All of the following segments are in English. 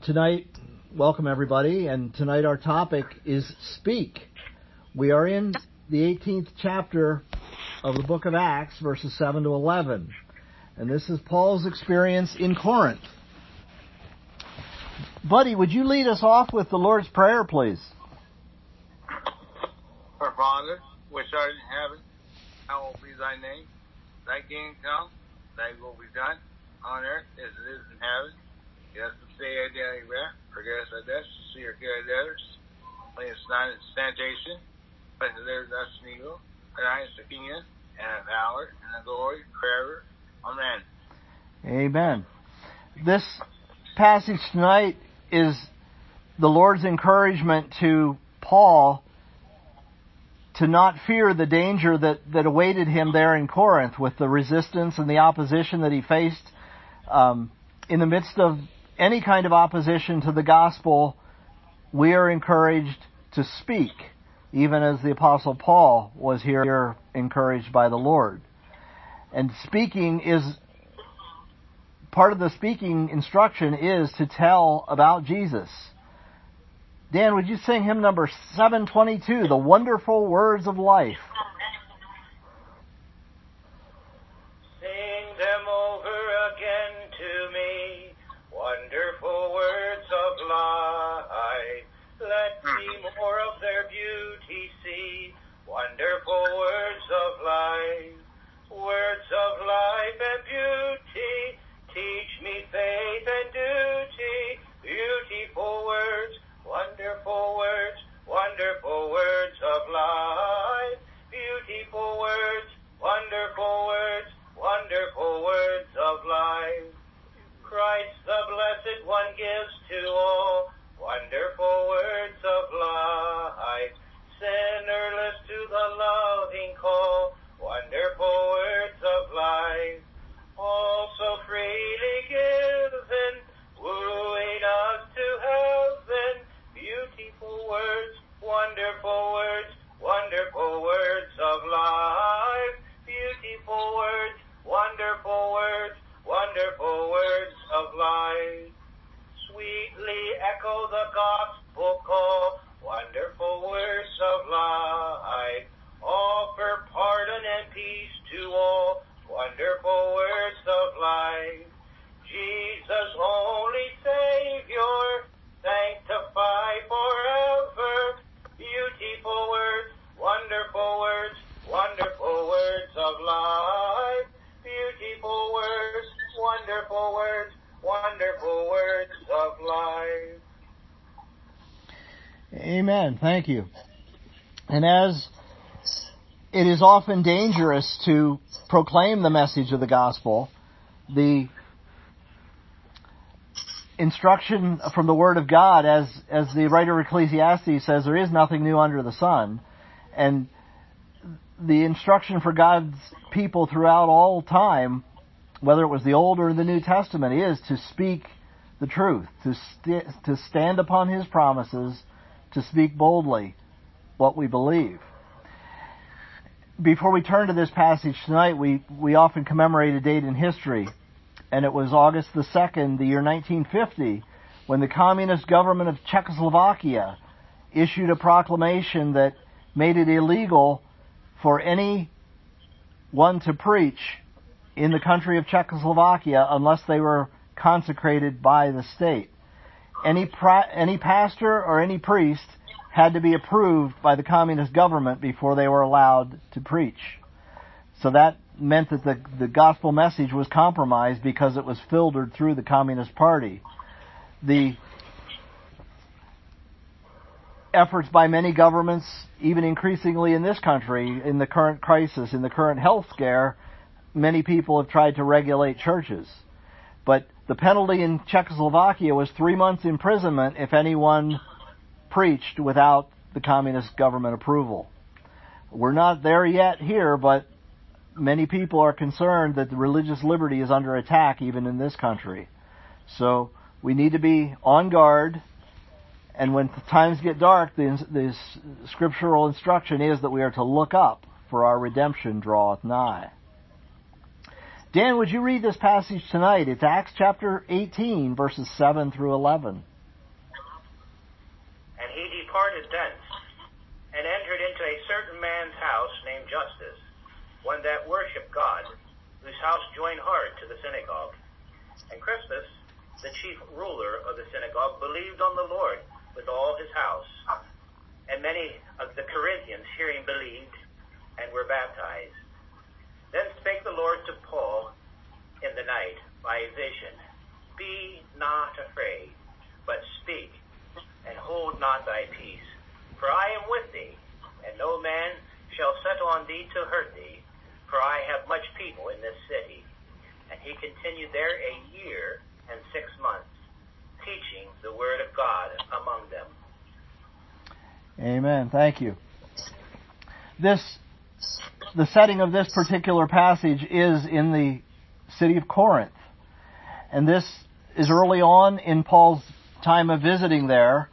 Tonight, welcome everybody, and tonight our topic is speak. We are in the 18th chapter of the book of Acts, verses 7 to 11. And this is Paul's experience in Corinth. Buddy, would you lead us off with the Lord's Prayer, please? Our Father, which art in heaven, hallowed be thy name. Thy kingdom come, thy will be done, on earth as it is in heaven. Give us this day our daily bread. Forgive us our debts, to see our good debtors. Lead us not into temptation, but deliver us from evil. For thine is the kingdom, and the power, and the glory, forever. Amen. Amen. This passage tonight is the Lord's encouragement to Paul to not fear the danger that awaited him there in Corinth with the resistance and the opposition that he faced. In the midst of any kind of opposition to the gospel, we are encouraged to speak, even as the Apostle Paul was here encouraged by the Lord. And speaking is, part of the speaking instruction is to tell about Jesus. Dan, would you sing hymn number 722, The Wonderful Words of Life? Sing them over again to me, wonderful words of life. Let me more of their beauty see, wonderful words of life. Words of life and beauty, teach me faith and duty, beautiful words, wonderful words of life, beautiful words, wonderful words of life. Christ the Blessed One gives to all, wonderful words of life. Sinnerless to the loving call, wonderful words of life. All so freely given, wooing us to heaven, beautiful words, wonderful words of life, beautiful words, wonderful words of life. Sweetly echo the gospel call, wonderful words of life. Offer pardon and peace to all, wonderful words of life. Jesus, only Savior, sanctify forever. Beautiful words, wonderful words of life. Beautiful words, wonderful words of life. Amen. Thank you. And as it is often dangerous to proclaim the message of the gospel, the instruction from the Word of God, as the writer of Ecclesiastes says, there is nothing new under the sun. And the instruction for God's people throughout all time, whether it was the Old or the New Testament, is to speak the truth, to stand upon His promises, to speak boldly what we believe. Before we turn to this passage tonight, we often commemorate a date in history, and it was August the 2nd, the year 1950, when the communist government of Czechoslovakia issued a proclamation that made it illegal for anyone to preach in the country of Czechoslovakia unless they were consecrated by the state. Any pastor or any priest had to be approved by the communist government before they were allowed to preach. So that meant that the gospel message was compromised because it was filtered through the Communist Party. The efforts by many governments, even increasingly in this country, in the current crisis, in the current health scare, many people have tried to regulate churches. But the penalty in Czechoslovakia was 3 months imprisonment if anyone preached without the communist government approval. We're not there yet here, but many people are concerned that the religious liberty is under attack even in this country. So we need to be on guard, and when times get dark, the scriptural instruction is that we are to look up, for our redemption draweth nigh. Dan, would you read this passage tonight? It's Acts chapter 18, verses 7 through 11. departed thence, and entered into a certain man's house named Justus, one that worshipped God, whose house joined hard to the synagogue. And Crispus, the chief ruler of the synagogue, believed on the Lord with all his house. And many of the Corinthians, hearing, believed, and were baptized. Then spake the Lord to Paul in the night by a vision, Be not afraid, but speak, and hold not thy peace. For I am with thee, and no man shall set on thee to hurt thee, for I have much people in this city. And he continued there a year and 6 months, teaching the word of God among them. Amen. Thank you. The setting of this particular passage is in the city of Corinth. And this is early on in Paul's time of visiting there.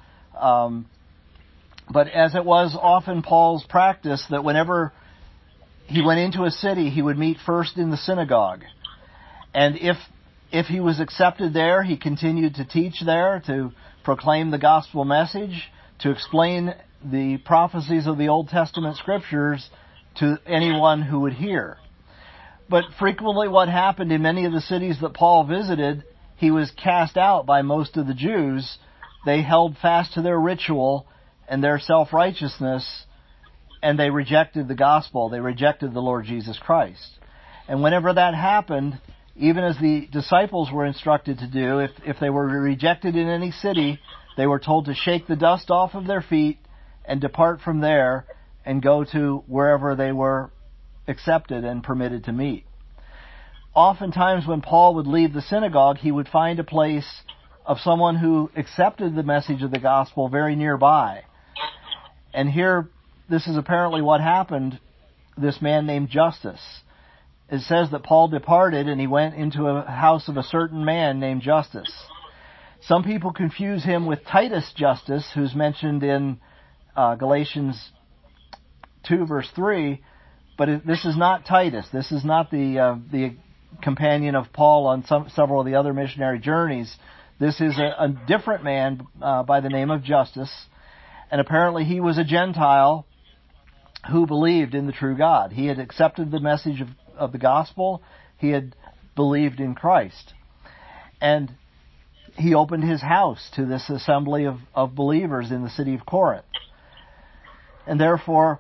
But as it was often Paul's practice that whenever he went into a city, he would meet first in the synagogue. And if he was accepted there, he continued to teach there, to proclaim the gospel message, to explain the prophecies of the Old Testament scriptures to anyone who would hear. But frequently what happened in many of the cities that Paul visited, he was cast out by most of the Jews. They held fast to their ritual and their self-righteousness, and they rejected the gospel. They rejected the Lord Jesus Christ. And whenever that happened, even as the disciples were instructed to do, if they were rejected in any city, they were told to shake the dust off of their feet and depart from there and go to wherever they were accepted and permitted to meet. Oftentimes when Paul would leave the synagogue, he would find a place of someone who accepted the message of the gospel very nearby. And here, this is apparently what happened, this man named Justus. It says that Paul departed and he went into a house of a certain man named Justus. Some people confuse him with Titus Justus, who's mentioned in Galatians 2 verse 3, but this is not Titus. This is not the companion of Paul on several of the other missionary journeys. This is a different man by the name of Justus, and apparently he was a Gentile who believed in the true God. He had accepted the message of the gospel. He had believed in Christ. And he opened his house to this assembly of believers in the city of Corinth. And therefore,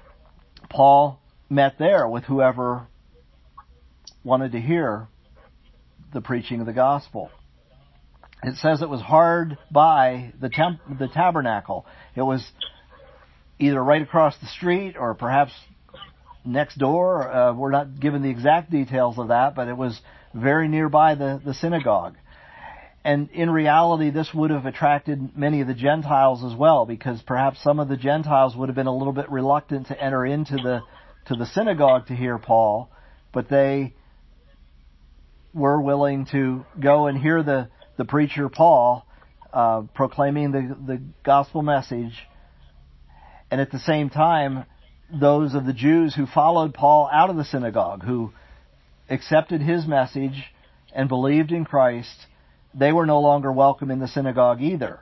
Paul met there with whoever wanted to hear the preaching of the gospel. It says it was hard by the tabernacle. It was either right across the street or perhaps next door. We're not given the exact details of that, but it was very nearby the synagogue. And in reality, this would have attracted many of the Gentiles as well, because perhaps some of the Gentiles would have been a little bit reluctant to enter into the synagogue to hear Paul, but they were willing to go and hear the preacher Paul proclaiming the gospel message. And at the same time, those of the Jews who followed Paul out of the synagogue, who accepted his message and believed in Christ, they were no longer welcome in the synagogue either.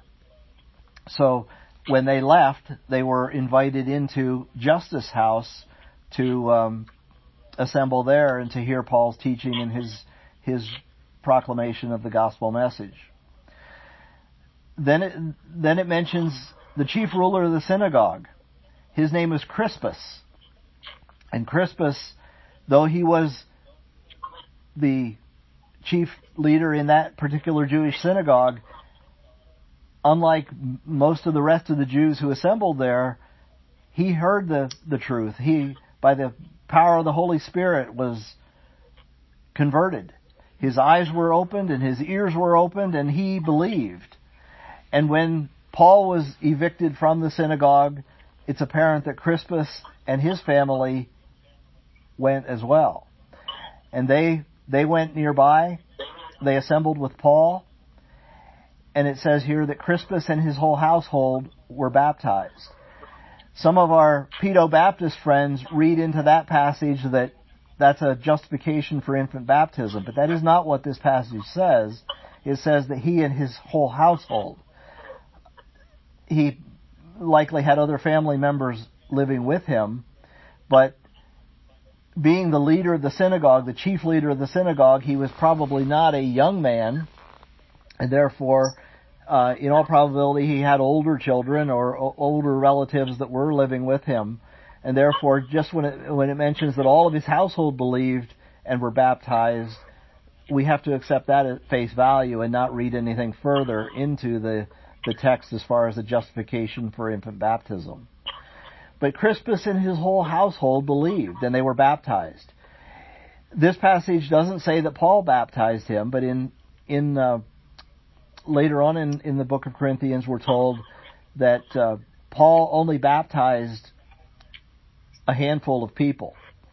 So when they left, they were invited into Justus' house to assemble there and to hear Paul's teaching and his proclamation of the gospel message. Then it mentions the chief ruler of the synagogue. His name was Crispus. And Crispus, though he was the chief leader in that particular Jewish synagogue, unlike most of the rest of the Jews who assembled there, he heard the truth. He, by the power of the Holy Spirit, was converted. His eyes were opened and his ears were opened, and he believed. And when Paul was evicted from the synagogue, it's apparent that Crispus and his family went as well. And they went nearby. They assembled with Paul. And it says here that Crispus and his whole household were baptized. Some of our Pedo-Baptist friends read into that passage that that's a justification for infant baptism. But that is not what this passage says. It says that he and his whole household. He likely had other family members living with him, but being the leader of the synagogue, the chief leader of the synagogue, he was probably not a young man, and therefore, in all probability, he had older children or older relatives that were living with him, and therefore, just when it mentions that all of his household believed and were baptized, we have to accept that at face value and not read anything further into the text as far as the justification for infant baptism. But Crispus and his whole household believed, and they were baptized. This passage doesn't say that Paul baptized him, but in later on in the book of Corinthians, we're told that Paul only baptized a handful of people.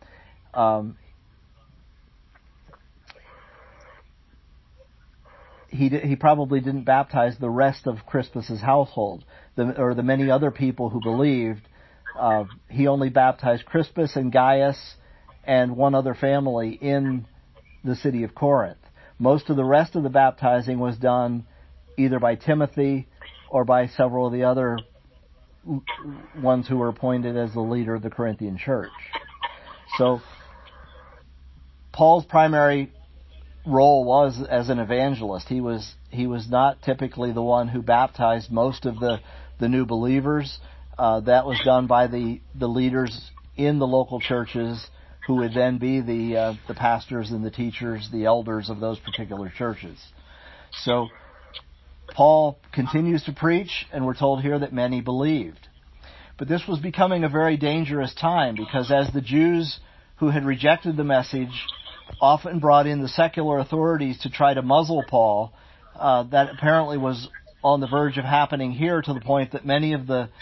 He probably didn't baptize the rest of Crispus's household, or the many other people who believed. He only baptized Crispus and Gaius and one other family in the city of Corinth. Most of the rest of the baptizing was done either by Timothy or by several of the other ones who were appointed as the leader of the Corinthian church. So Paul's primary role was as an evangelist. He was not typically the one who baptized most of the new believers. That was done by the leaders in the local churches, who would then be the pastors and the teachers, the elders of those particular churches. So Paul continues to preach, and we're told here that many believed. But this was becoming a very dangerous time, because as the Jews who had rejected the message often brought in the secular authorities to try to muzzle Paul, that apparently was on the verge of happening here, to the point that many of the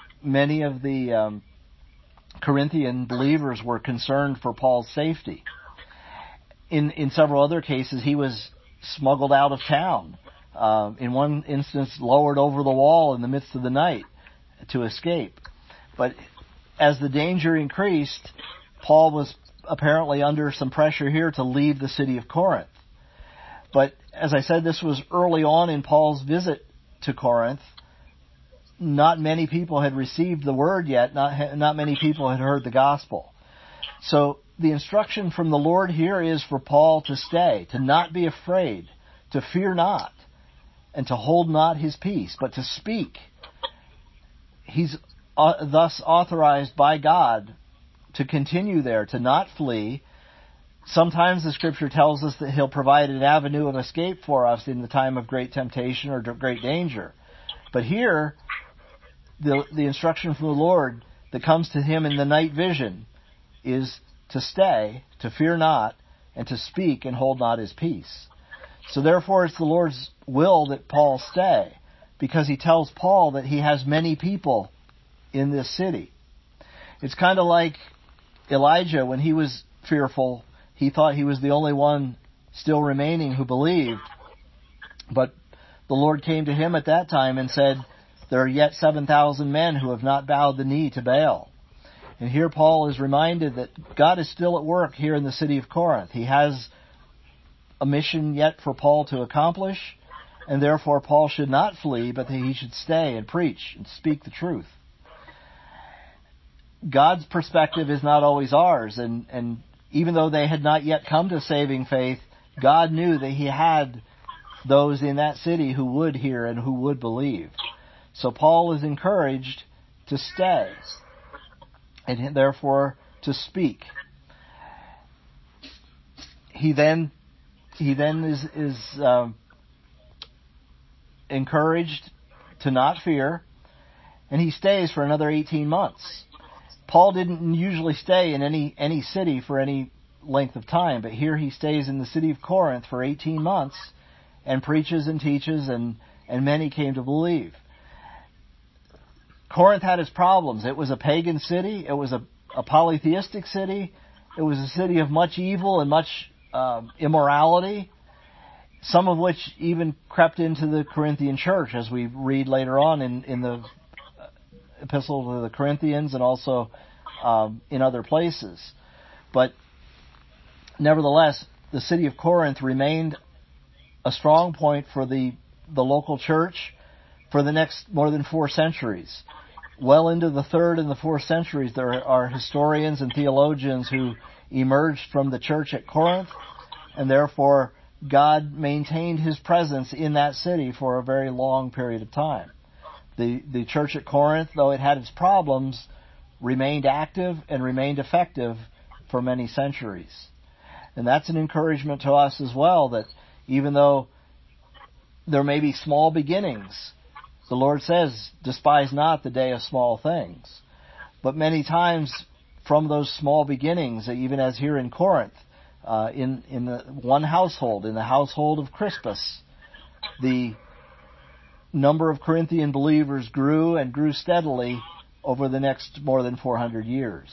Corinthian believers were concerned for Paul's safety. In several other cases, he was smuggled out of town. In one instance, lowered over the wall in the midst of the night to escape. But as the danger increased, Paul was apparently under some pressure here to leave the city of Corinth. But as I said, this was early on in Paul's visit to Corinth. Not many people had received the word yet. Not many people had heard the gospel. So the instruction from the Lord here is for Paul to stay, to not be afraid, to fear not, and to hold not his peace, but to speak. He's thus authorized by God to continue there, to not flee. Sometimes the Scripture tells us that He'll provide an avenue of escape for us in the time of great temptation or great danger. But here, the instruction from the Lord that comes to him in the night vision is to stay, to fear not, and to speak and hold not his peace. So therefore it's the Lord's will that Paul stay, because He tells Paul that he has many people in this city. It's kind of like Elijah, when he was fearful, he thought he was the only one still remaining who believed. But the Lord came to him at that time and said, there are yet 7,000 men who have not bowed the knee to Baal. And here Paul is reminded that God is still at work here in the city of Corinth. He has a mission yet for Paul to accomplish, and therefore Paul should not flee, but that he should stay and preach and speak the truth. God's perspective is not always ours, and even though they had not yet come to saving faith, God knew that He had those in that city who would hear and who would believe. So Paul is encouraged to stay, and therefore to speak. He then is encouraged to not fear, and he stays for another 18 months. Paul didn't usually stay in any city for any length of time, but here he stays in the city of Corinth for 18 months and preaches and teaches, and many came to believe. Corinth had its problems. It was a pagan city. It was a polytheistic city. It was a city of much evil and much immorality, some of which even crept into the Corinthian church, as we read later on in the Epistle to the Corinthians, and also in other places. But nevertheless, the city of Corinth remained a strong point for the local church for the next more than 4 centuries. well into the 3rd and the 4th centuries, there are historians and theologians who emerged from the church at Corinth, and therefore God maintained his presence in that city for a very long period of time. The church at Corinth, though it had its problems, remained active and remained effective for many centuries. And that's an encouragement to us as well, that even though there may be small beginnings, the Lord says, despise not the day of small things. But many times from those small beginnings, even as here in Corinth, in the one household, in the household of Crispus, the number of Corinthian believers grew and grew steadily over the next more than 400 years.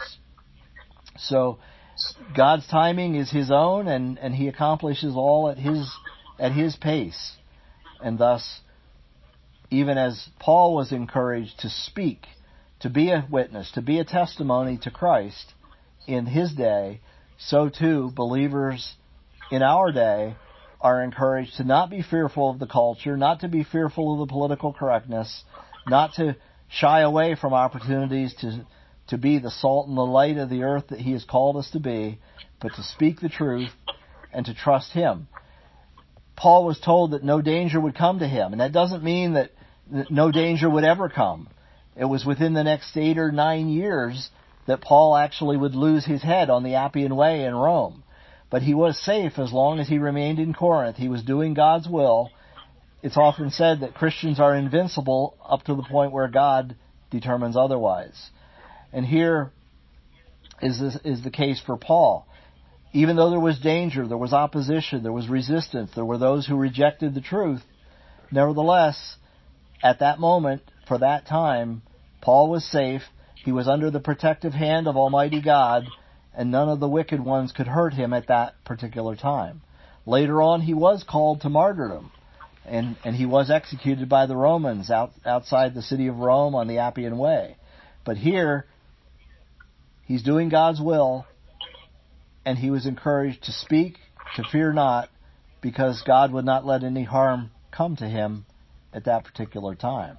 So God's timing is his own, and he accomplishes all at his pace. And thus, even as Paul was encouraged to speak, to be a witness, to be a testimony to Christ in his day, so too believers in our day are encouraged to not be fearful of the culture, not to be fearful of the political correctness, not to shy away from opportunities to be the salt and the light of the earth that he has called us to be, but to speak the truth and to trust him. Paul was told that no danger would come to him, and that doesn't mean that no danger would ever come. It was within the next 8 or 9 years that Paul actually would lose his head on the Appian Way in Rome. But he was safe as long as he remained in Corinth. He was doing God's will. It's often said that Christians are invincible up to the point where God determines otherwise. And here is the case for Paul. Even though there was danger, there was opposition, there was resistance, there were those who rejected the truth, nevertheless, at that moment, for that time, Paul was safe. He was under the protective hand of Almighty God, and none of the wicked ones could hurt him at that particular time. Later on, he was called to martyrdom, and he was executed by the Romans outside the city of Rome on the Appian Way. But here, he's doing God's will, and he was encouraged to speak, to fear not, because God would not let any harm come to him at that particular time.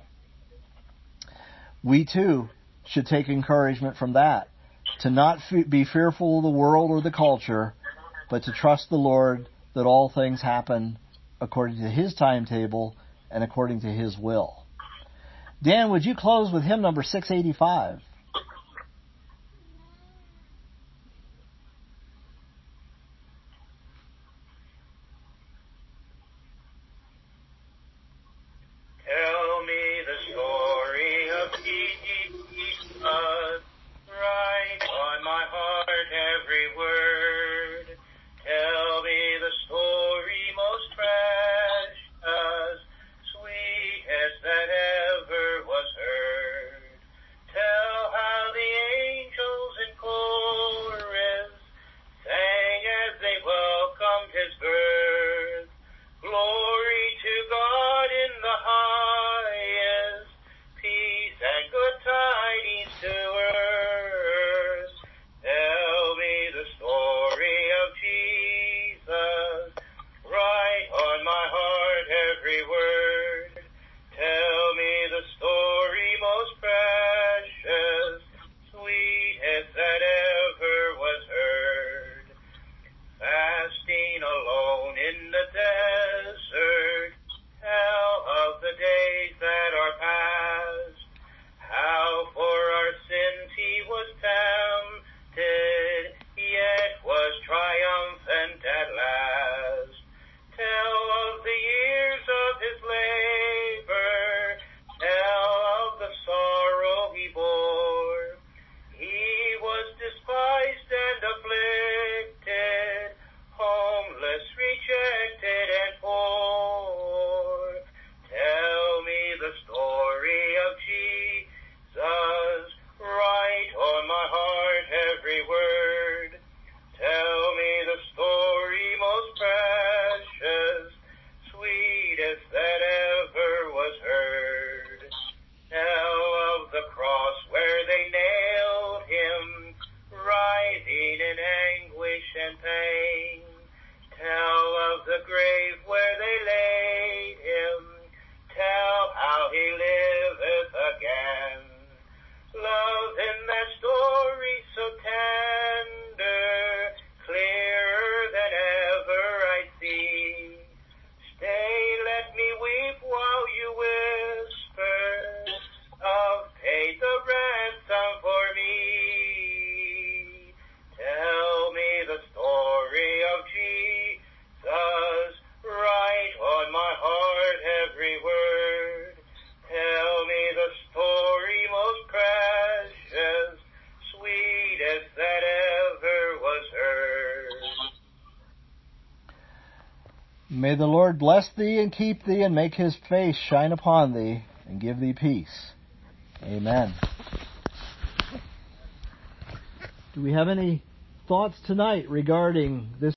We too should take encouragement from that, to not be fearful of the world or the culture, but to trust the Lord that all things happen according to his timetable and according to his will. Dan, would you close with hymn number 685? May the Lord bless thee and keep thee and make his face shine upon thee and give thee peace. Amen. Do we have any thoughts tonight regarding this